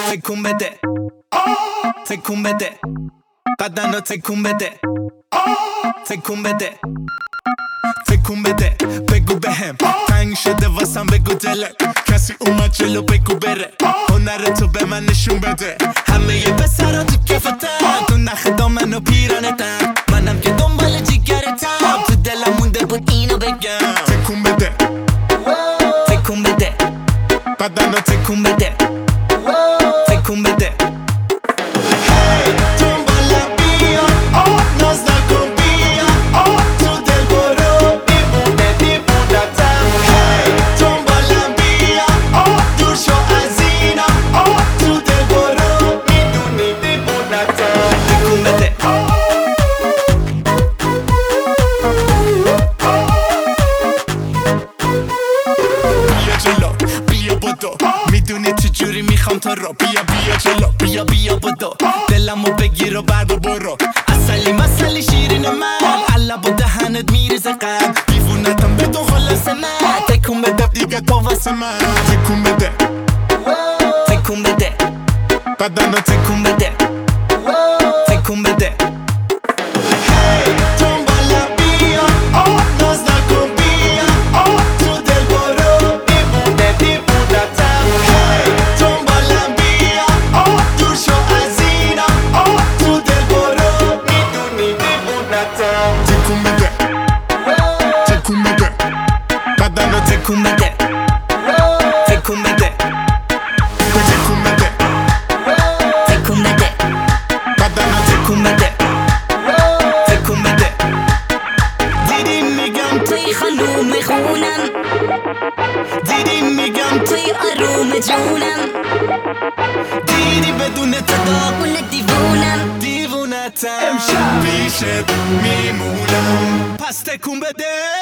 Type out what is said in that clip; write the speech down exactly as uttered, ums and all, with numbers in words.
تکون بده تکون بده بدن رو تکون بده تکون بده تکون بده بگو بهم تنگ شده واسم بگو دلت کسی اومد جلو بگو بره هنر تو به من نشون بده همه یه پسرا تو کفتن تو نخ دامن و پیرانتن منم که دنبال جیگرتم تو دلم مونده بود اینو بگم تکون بده تکون بده بدن رو تکون بده تکون بده میدونی چجوری میخوام تو رو بیا بیا جلو بیا بیا بدو دلمو بگیر و بعد و برو اصلی مسلی شیرین من حلب و دهنت میریزه قلب دیوونتم بدون خلاص من تکون بده دیگه تو واسه من تکون بده تکون بده بدن رو تکون بده تکون بده تکون بده تکون بده بدن رو تکون بده تکون بده تکون بده تکون بده بدن رو تکون بده تکون بده دیدی میگم توی خانوم خونم دیدی میگم توی آروم جونم دیدی بدون تداغون دیوونم دیوونتم امشب پیشت میمونم پس تکون بده